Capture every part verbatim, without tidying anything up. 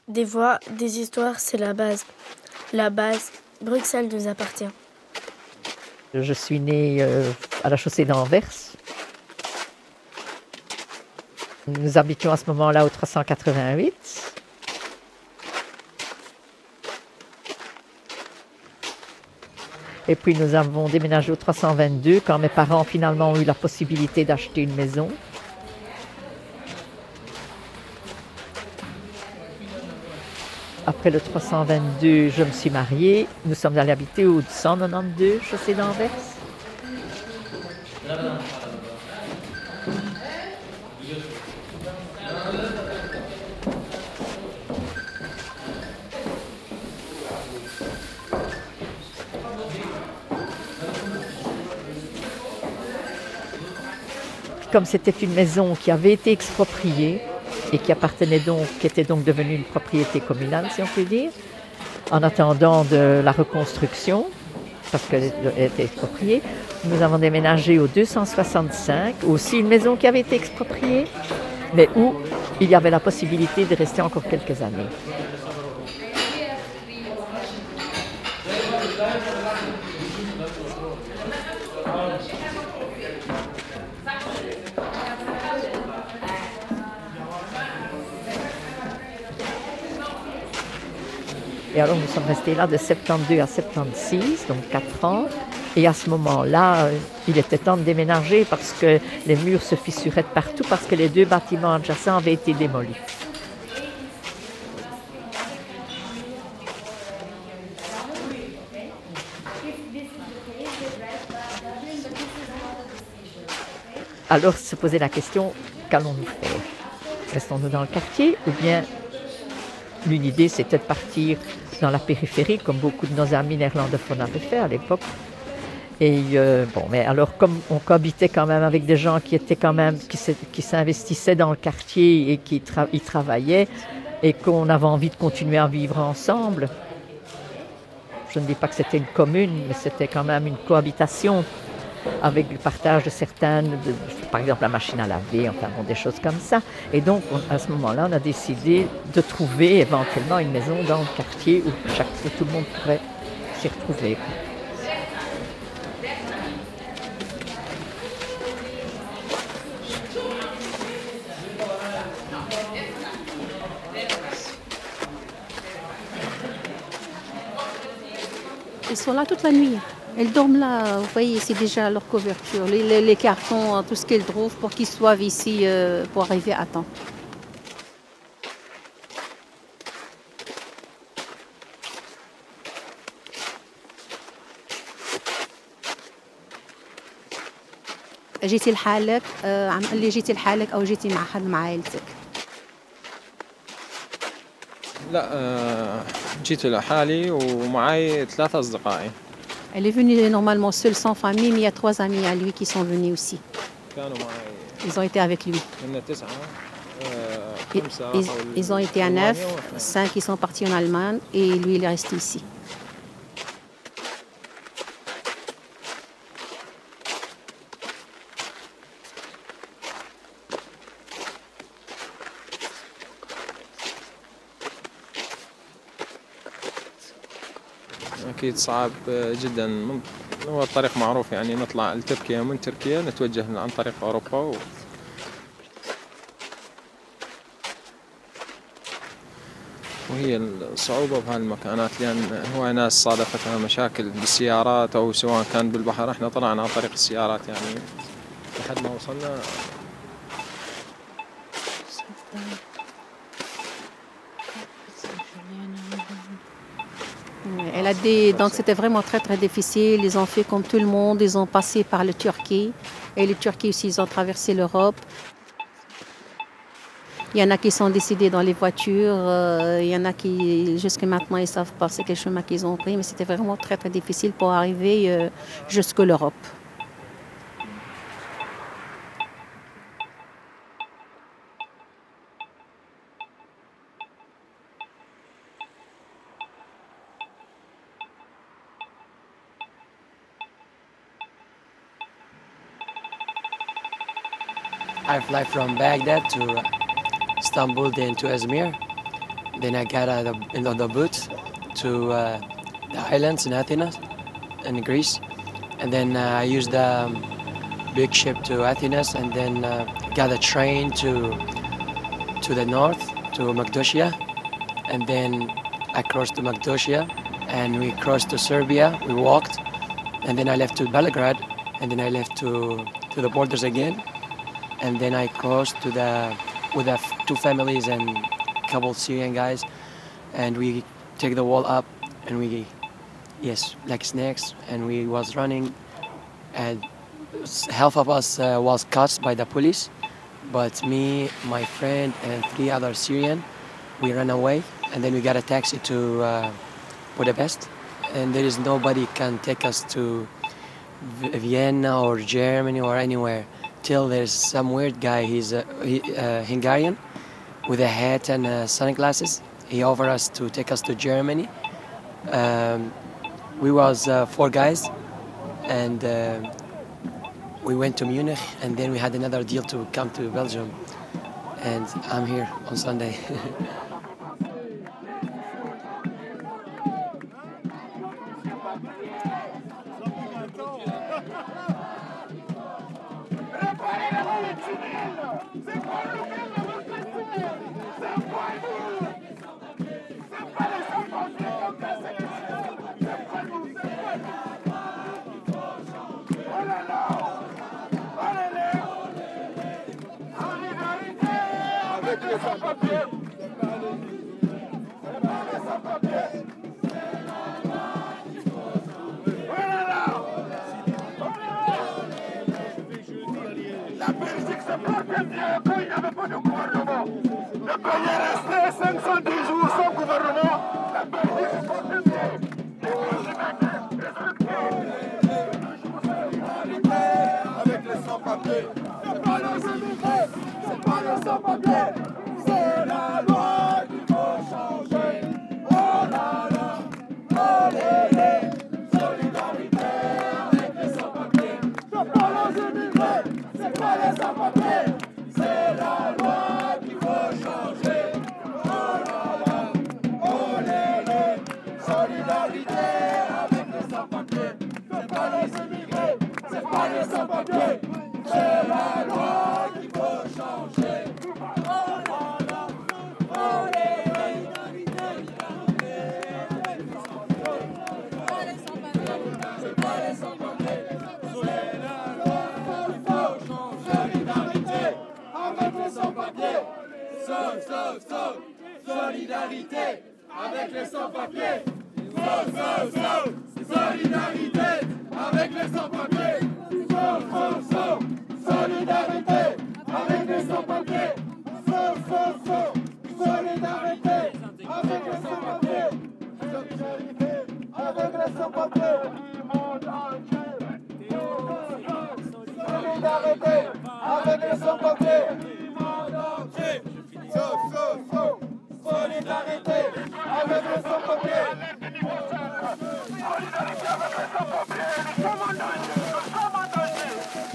Des voix, des histoires, c'est la base. La base, Bruxelles nous appartient. Je suis née euh, à la chaussée d'Anvers. Nous habitions à ce moment-là au trois cent quatre-vingt-huit. Et puis nous avons déménagé au trois cent vingt-deux quand mes parents finalement ont eu la possibilité d'acheter une maison. Après le trois cent vingt-deux, je me suis mariée. Nous sommes allés habiter au cent quatre-vingt-douze chaussée d'Anvers. Comme c'était une maison qui avait été expropriée et qui appartenait donc, qui était donc devenue une propriété communale, si on peut dire, en attendant de la reconstruction, parce qu'elle était expropriée, nous avons déménagé au deux cent soixante-cinq, aussi une maison qui avait été expropriée, mais où il y avait la possibilité de rester encore quelques années. Et alors nous sommes restés là de soixante-douze à soixante-seize, donc quatre ans. Et à ce moment-là, il était temps de déménager parce que les murs se fissuraient de partout, parce que les deux bâtiments adjacents avaient été démolis. Alors se posait la question, qu'allons-nous faire? Restons-nous dans le quartier ou bien l'une idée c'était de partir dans la périphérie comme beaucoup de nos amis néerlandophones avaient fait à l'époque. Et euh, bon, mais alors comme on cohabitait quand même avec des gens qui étaient quand même qui, qui s'investissaient dans le quartier et qui tra- y travaillaient et qu'on avait envie de continuer à vivre ensemble. Je ne dis pas que c'était une commune, mais c'était quand même une cohabitation avec le partage de certaines, de, par exemple la machine à laver, enfin bon, des choses comme ça. Et donc on, à ce moment-là, on a décidé de trouver éventuellement une maison dans le quartier où, chaque, où tout le monde pourrait s'y retrouver. Ils sont là toute la nuit. Elles dorment là, vous voyez, c'est déjà leur couverture. Les, les, les cartons, tout ce qu'elles trouvent pour qu'ils soient ici euh, pour arriver à temps. جيتي لحالك عم قال لي جيتي لحالك أو جيتي مع حد مع عائلتك؟ لا جيت لحالي ومعي ثلاثة أصدقائي. Elle est venue normalement seule, sans famille, mais il y a trois amis à lui qui sont venus aussi. Ils ont été avec lui. Ils, ils, ils ont été à neuf, cinq qui sont partis en Allemagne et lui il est resté ici. أكيد صعب جدا. هو الطريق معروف يعني نطلع لتركيا من تركيا نتوجه عن طريق أوروبا و... وهي الصعوبة بهالمكانات لأن هو ناس صادفتها مشاكل بالسيارات أو سواء كان بالبحر. احنا طلعنا عن طريق السيارات يعني لحد ما وصلنا. Elle a des, donc c'était vraiment très très difficile. Ils ont fait comme tout le monde. Ils ont passé par le Turquie. Et le Turquie aussi, ils ont traversé l'Europe. Il y en a qui sont décédés dans les voitures. Euh, il y en a qui, jusqu'à maintenant, ils savent pas c'est quel chemin qu'ils ont pris. Mais c'était vraiment très très difficile pour arriver euh, jusqu'à l'Europe. I fly from Baghdad to Istanbul, then to Izmir. Then I got uh, the, in the, the boat to uh, the islands in Athens, in Greece. And then uh, I used the um, big ship to Athens, and then uh, got a train to to the north, to Magdosia. And then I crossed to Magdosia, and we crossed to Serbia. We walked, and then I left to Belgrade, and then I left to to the borders again. And then I crossed to the with the f- two families and a couple Syrian guys, and we take the wall up, and we yes like snakes, and we was running, and s- half of us uh, was caught by the police, but me, my friend, and three other Syrian, we ran away, and then we got a taxi to uh, Budapest, and there is nobody can take us to V- Vienna or Germany or anywhere till there's some weird guy. He's a he, uh, Hungarian with a hat and uh, sunglasses. He offered us to take us to Germany. Um, we was uh, four guys, and uh, we went to Munich, and then we had another deal to come to Belgium. And I'm here on Sunday. La Belgique se porte bien quand il n'y avait pas de gouvernement. Le pays est resté cinq cent dix jours sans gouvernement. La Belgique se porte bien. Avec les sans-papiers. C'est pas les immigrés, c'est pas les sans-papiers. C'est la loi qu'il faut changer. Oh là là, oh les les. Solidarité avec les sans-papiers. C'est pas les immigrés, c'est pas les sans-papiers. C'est la loi qu'il faut changer. Oh là là, oh les les. Solidarité avec les sans-papiers. C'est pas les immigrés, c'est pas les sans-papiers. C'est la loi qu'il faut changer. Oh là là, oh les les. C'est pas les sans-papiers. C'est la loi qu'il faut changer. Solidarité avec les sans-papiers. Sauf, sauf, sauf. Solidarité avec les sans-papiers. Sauf, sauf, sauf. Solidarité avec les sans-papiers. Sauf, sauf, sauf. Solidarité avec les sans-papiers. Sauf, sauf, sauf. Solidarité avec les sans-papiers. Solidarité avec les sans-papiers du monde entier. Solidarité avec les sans-papiers du monde entier. Sauf, sauf, sauf. Solidarité avec les sans-papiers. Solidarité avec les sans-papiers. Nous sommes en danger. Nous sommes en danger.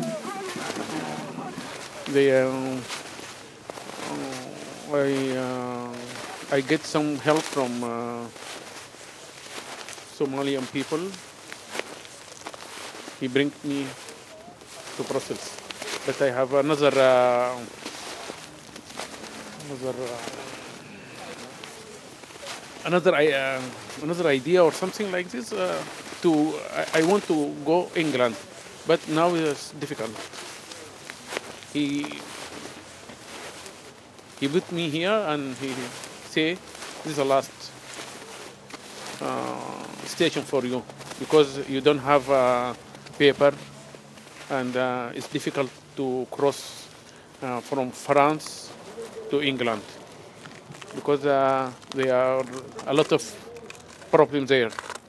They, uh, uh, I, uh, I get some help from uh, Somalian people. He bring me to Brussels, but I have another uh, another uh, another uh, another idea or something like this. Uh, to I, I want to go England, but now it's difficult. He he put me here and he say this is the last uh, station for you because you don't have uh, paper and uh, it's difficult to cross uh, from France to England because uh, there are a lot of problems there.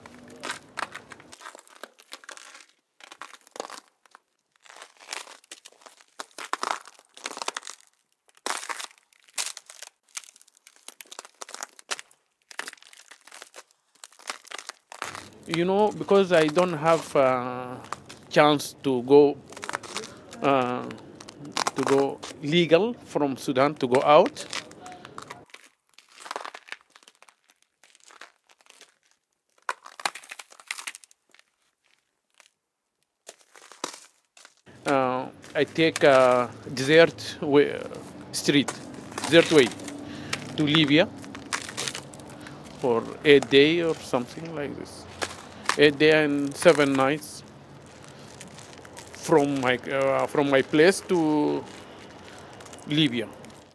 You know, because I don't have a chance to go uh, to go legal from Sudan to go out. I take a desert way, street, desert way to Libya for eight days or something like this. Eight days and seven nights from my uh, from my place to Libya.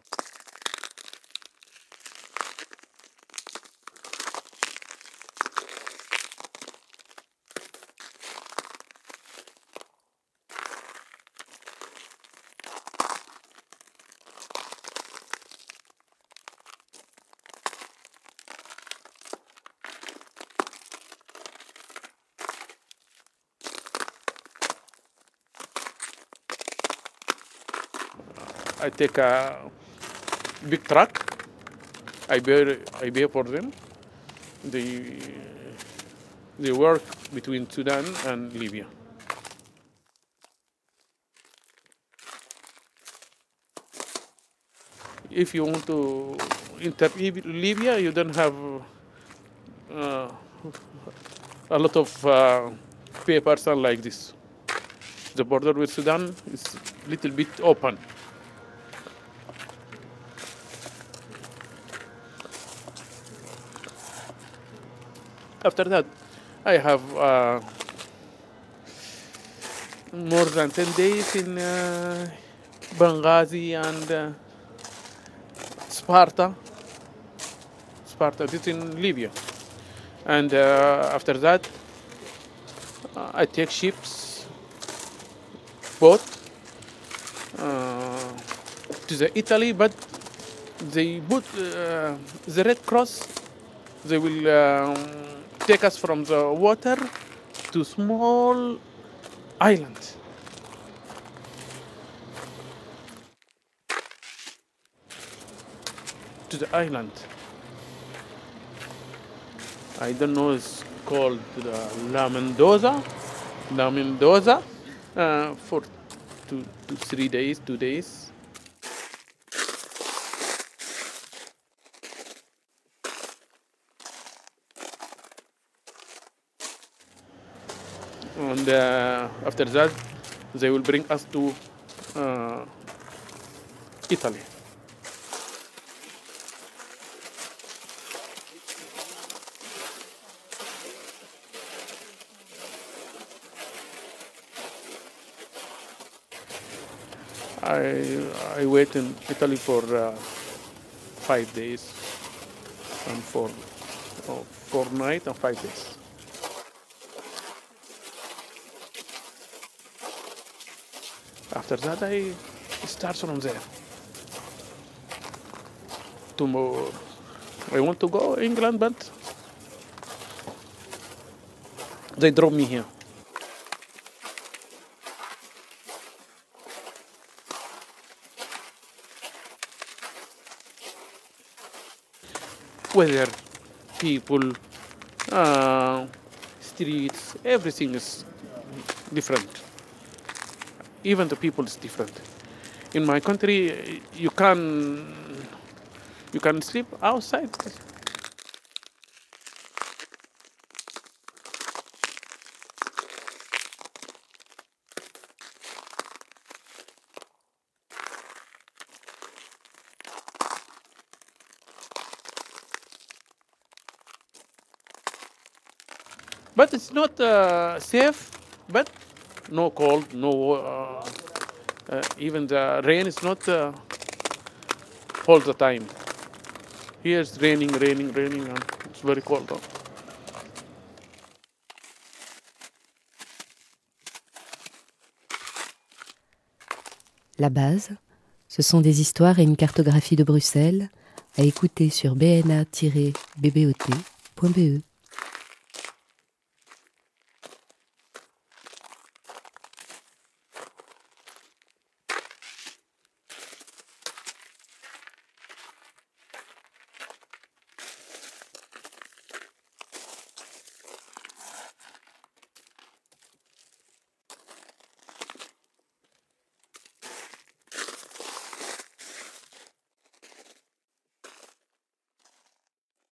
I take a big truck. I bear, I bear for them. They, they work between Sudan and Libya. If you want to enter Libya, you don't have uh, a lot of uh, papers like this. The border with Sudan is a little bit open. After that, I have uh, more than ten days in uh, Benghazi and uh, Sparta. Sparta, this is in Libya. And uh, after that, uh, I take ships, boat, uh, to the Italy, but they put uh, the Red Cross, they will um, take us from the water to small island. To the island. I don't know, it's called the La Mendoza. La Mendoza uh, for two to three days, two days. And uh, after that, they will bring us to uh, Italy. I I wait in Italy for uh, five days and for oh, four nights and five days. After that, I start from there. Tomorrow, I want to go England, but they drop me here. Weather, people, uh, streets, everything is different. Even the people is different. In my country, you can you can sleep outside. But it's not uh, safe, but no cold, no, uh, uh, even the rain is not uh, all the time. Here it's raining, raining, raining, and it's very cold. Huh? La base, ce sont des histoires et une cartographie de Bruxelles à écouter sur b n a tiret b b o t point b e.